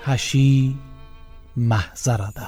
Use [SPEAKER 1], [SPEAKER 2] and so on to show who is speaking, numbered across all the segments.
[SPEAKER 1] هشی محضرده.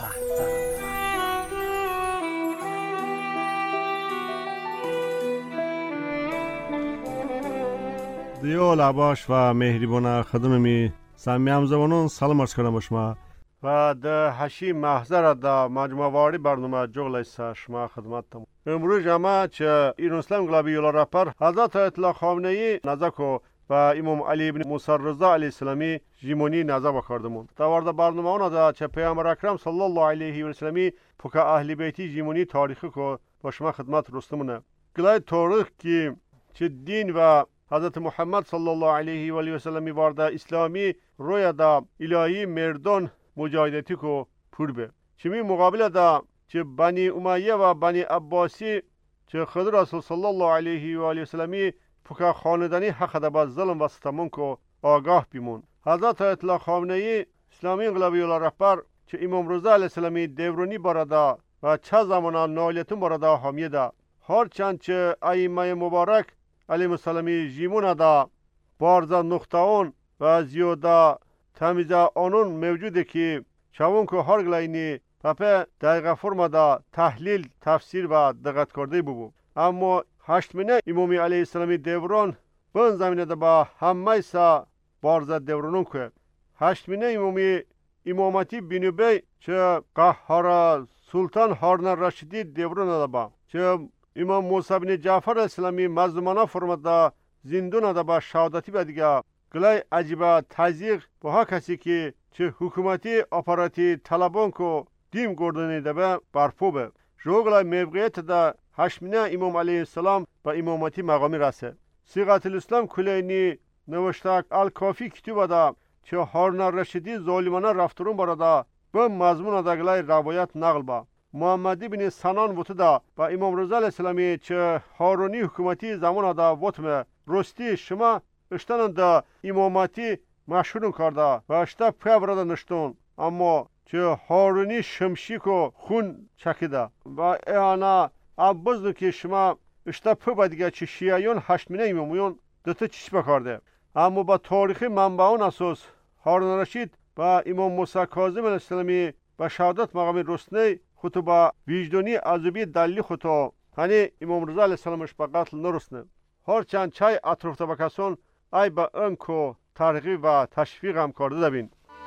[SPEAKER 2] دیو لباش و مهربان خدمه می سمیام زبانون سلام عرض کنم شما و ده هشی محضر ده مجموعه واری برنامه جغل شما خدمتتم. امروز جمعه چه ایران اسلام گلابی یولا رپر حضرت اطلاع خامنه ای نزاکو و امام علی ابن موسی رضا علیه السلامی جیمونی نزا بکردمون. دوارده برنامه اونا ده چه پیامبر اکرم صلی الله علیه و سلمی پوکا اهل بیتی جیمونی تاریخی کو با شما خدمت رستمونه. گلای تاریخ کی چه دین و حضرت محمد صلی الله علیه و آله و سلم وارد اسلامی روی دا الهی مردان مجاهدتی کو پور چمی مقابل دا چه بنی امیه و بنی عباسی چه خضر رسول صلی الله علیه و آله و سلمی پوکا خاندانی حق دا با ظلم و ستمون کو آگاه بیمون. حضرت اطلاع خامنه ای اسلامی انقلابی رهبر چه امام رضا علیه السلامی دیورونی بردا و چه زمان نالیتون بردا حامیه دا هر چند چه ائمه مبارک علیه السلامی جیمون دا بارزا نقطهون و زیاده تمیزه آنون موجوده که چون که هر گلاینی پپه دقیقه فرما دا تحلیل تفسیر و دقت کرده بود. اما هشتمینه امامی علیه السلامی دیوران بن زمینه دا با همه سا بارزا دیورانون که هشتمینه امامی امامتی بینوبی چه قهار سلطان هارون الرشیدی دیوران دا با چه امام موسی بن جعفر اسلامی مظلومانه فرماده زندون دا با شهادتی به دیگه گلای عجیبه تزیق با ها کسی که چه حکومتی اپاراتی طلبان کو دیم گردنی ده به برپو به جو گلای موقعیت دا هشمینه امام علیه السلام با امامتی مقامی رسه. صیغت الاسلام کلینی نوشته الکافی کتوبه دا چه هارون الرشیدی ظالمانه رفتارون برادا به مضمون دا گلای روایت نقل با محمدی بن سنان وطه دا با امام رضا علیه السلامی چه هارونی حکومتی زمان دا وطمه رستی شما اشتان دا امامتی مشهورون کرده و اشتا پیورده نشتون اما چه هارونی شمشیک و خون چکیده و ایانا عبازدو که شما اشتا پی دیگه چه شیعیون هشتمینه امامیون دوتا چیش بکرده. اما با تاریخی منبعون اساس هارون الرشید با امام موسی کاظم علیه السلامی با شهادت مقام رسنی خودتو با وجدانی عذابی دلیل خودتو هنی امام رضا علیه السلامش با قتل نرسنه. هر چند چای اطرافتا با کسان ای با انکو ترغیب و تشویق هم کرده دبین.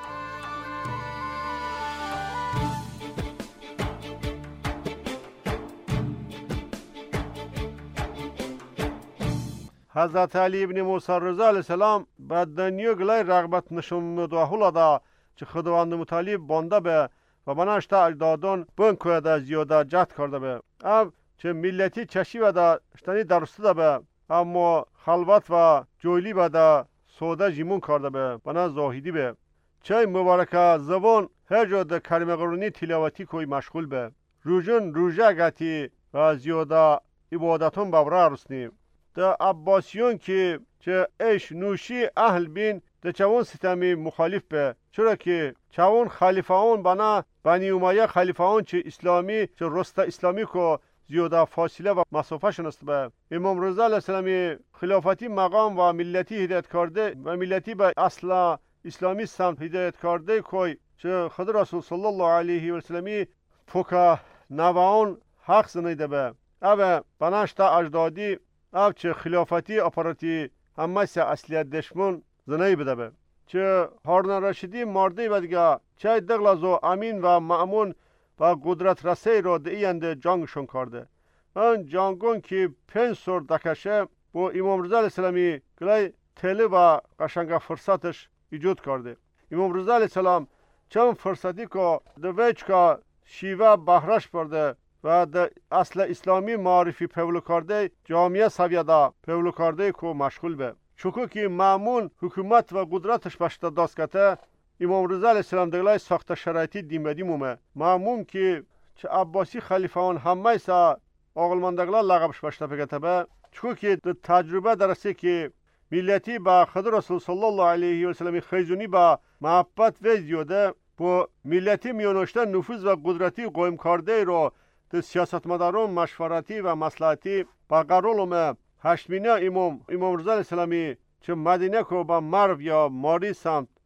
[SPEAKER 2] حضرت علی ابن موسی رضا علیه السلام به دنیا گلای رغبت نشون مدوحول دا چه خداوند مطالب بانده به و بناشتا اجدادان بنکوه دا زیاده جهد کرده به اب چه ملتی چشی و دا اشتانی درسته دا به اما خلوت و جویلی به دا سوده جیمون کرده به بنا زاهدی به چه مبارکه زبان هر جا دا کریم قرونی تلاوتی کوی مشغول به روژن روژه گتی و زیاده عبادتون ببره رسنیم دا عباسیون که چه اش نوشی اهل بین دا چون ستمی مخالف به چرا که چون خلیفهان بنا بنی امیه خلیفهان چه اسلامی چه رسته اسلامی کو زیاده فاصله و مسافه شنست به امام رضا علیه السلامی خلافتی مقام و ملتی هدایت کرده و ملتی به اصل اسلامی سمت هدایت کرده کوی چه خود رسول صلی الله علیه و سلمی پوکا نوان حق زنیده به او بناشتا اجدادی او چه خلافتی اپاراتی همه سه اصلیت دشمن زنی بده به چه هارون الرشیدی مردی بدگه چه دغلازو امین و مأمون و قدرت رسی را دیند جنگشون کرده. آن جنگون که 5 سور دکشه با امام رضا علیه السلامی گلای تله و قشنگ فرصتش ایجاد کرده. امام رضا علیه السلام چون فرصتی که دویچ که شیوه بهرش برده و د اصل اسلامی معرفی پیولو کرده جامعه سویده پیولو کرده که مشغول به چوکو که مأمون حکومت و قدرتش بشته دست کته امام رضا علیه السلام دگلای ساخت شرایطی دیمبدی مومه مأمون که چه عباسی خلیفهان همه سا آقلماندگلا لقبش بشته بگته به چوکو که تجربه درسته که ملتی با خود رسول صلی الله علیه و سلم خیزونی با محبت و زیاده با ملتی میانوشته نفوذ و قدرتی قایم کرده رو د سیاستمداران مشورتی و مصلحتی با قرولم هشتمینه امام رضا علیه السلامی چه مدینه کو با مرو یا ماری سمت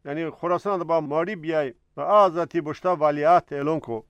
[SPEAKER 2] یعنی خراسان با ماری بیای و آزادی بشتا ولیعت اعلان کو.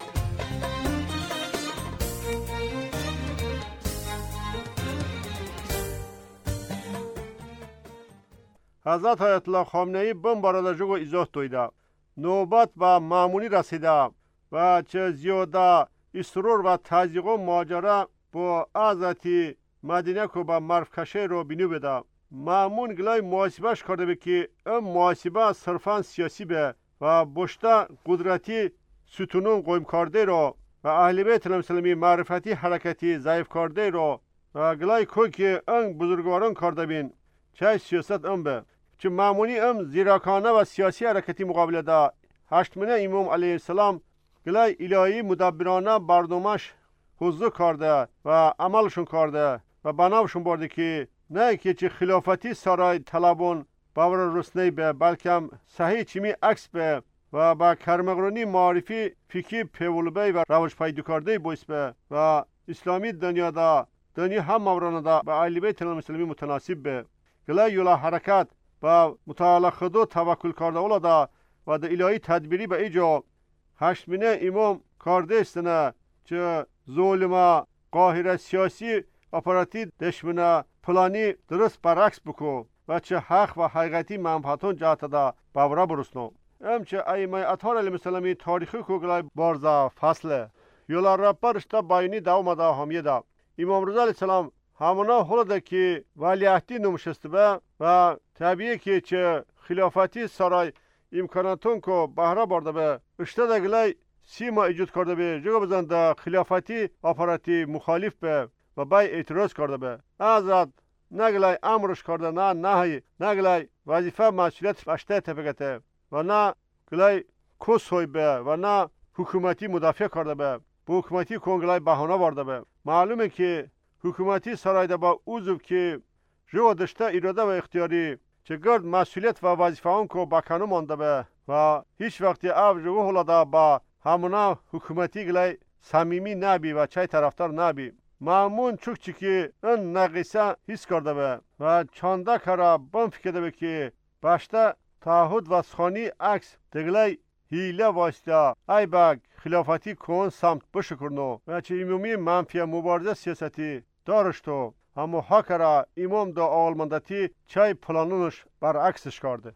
[SPEAKER 2] حضرت آیت الله خامنه‌ای بم بارد جگو ایزاح تویده. نوبت و مامونی رسیده و چه زیاده استرور و تزیق و ماجرا با آزادی مدینه کو با مرف کشه رو بینو بده. مامون گلای محاسبهش کرده به که این محاسبه صرفا سیاسی به و بشتا قدرتی ستونون قویم کرده رو و اهل بیت المسلمی معرفتی حرکتی ضعیف کرده رو و گلای کوی که این بزرگواران کرده بین چه سیاست ام به چه مامونی ام زیراکانه و سیاسی حرکتی مقابله ده. هشتمنه امام علیه السلام گلای الهی مدبرانه برنامه‌اش حضور کرده و عملشون کرده و بناوشون برده که نه که چه خلافتی سرای طلبون باور رسنی به بلکه صحیح چیمی عکس به و با کرمغرونی معرفی فکری پیولبی و روش پیدا کرده بایست به و اسلامی دنیا دا دنیا هم مورانه دا به اهل بیت المسلمی متناسب به گلای یولا حرکت و مطالعه خودو توکل کرده اولا دا و دا الهی تدبیری به ایجا هشتمینه امام کرده استنه چه ظلمه قاهره سیاسی اپاراتی دشمنه پلانی درست برعکس بکو و چه حق و حقیقتی منفعتون جهت دا باوره برسنو. چه ایمه اطهار علیه السلامی تاریخی کو گلای بارزا فصله یولا رپا رشته بایونی دوام دا همیه دا امام رضا علیه السلام همونا حلده که ولیعهدی نمشسته به و طبیعی که چه خلافتی سرای امکاناتون کو بهره برده به اشته دا گلای سیما ایجود کرده به جگه بزن دا خلافتی اپاراتی مخالف به و بای اعتراض کرده به حضرت نگلای امرش کرده نه نهی نگلای وظیفه مسئولیت اشته تفکته و نه گلای کس های به و نه حکومتی مدافع کرده به حکومتی کنگلای بهانه برده به معلومه که حکومتی سرایده با عضو که جو داشته اراده و اختیاری چه گرد مسئولیت و وظیفه اون کو بکنو مانده به و هیچ وقتی او جو هلاده با همونا حکومتی گلای صمیمی نبی و چای طرفدار نبی مامون چوک چی که این نقیصه حس کرده به و چانده کرا بم فکرده به که باشته تعهد و سخانی عکس دگلای هیله واسطه ای باگ خلافتی کن سمت بشکرنو و چه امامی منفی مبارزه سیاستی دارشتو اما ها کرا امام دا آلماندتی چای پلانونش برعکسش کرده.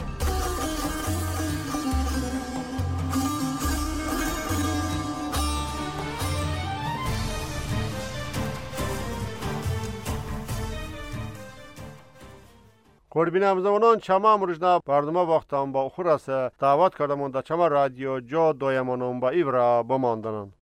[SPEAKER 2] قربین همزمانان چما امروزنا برنامه وقتم با اخور است دعوت کردم دا چما رادیو جا دایمانم با ایورا بماندنن.